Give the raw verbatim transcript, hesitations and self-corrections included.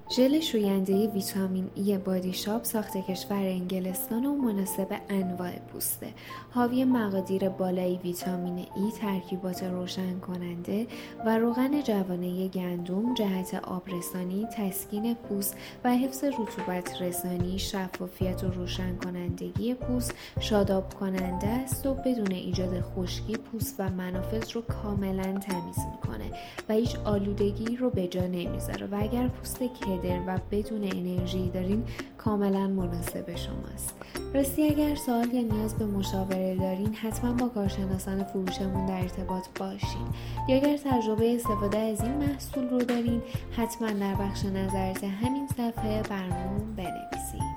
ژل شوینده ویتامین ای بادی شاپ ساخت کشور انگلستان و مناسب انواع پوسته. حاوی مقادیر بالای ویتامین ای، ترکیبات روشن کننده و روغن جوانه گندم جهت آبرسانی، تسکین پوست و حفظ رطوبت رسانی، شفافیت و روشن کنندگی پوست، شاداب کننده است و بدون ایجاد خشکی پوست و منافذ رو کاملا تمیز میکنه و هیچ آلودگی رو به جا نمیذاره و اگر پوست کدر و بدون انرژی دارین کاملا مناسب شماست. راستی اگر سوال یا نیاز به مشاوره دارین حتما با کارشناسان فروشمون در ارتباط باشین، یا اگر تجربه استفاده از این محصول رو دارین حتما در بخش نظرات همین صفحه برامون بنویسین.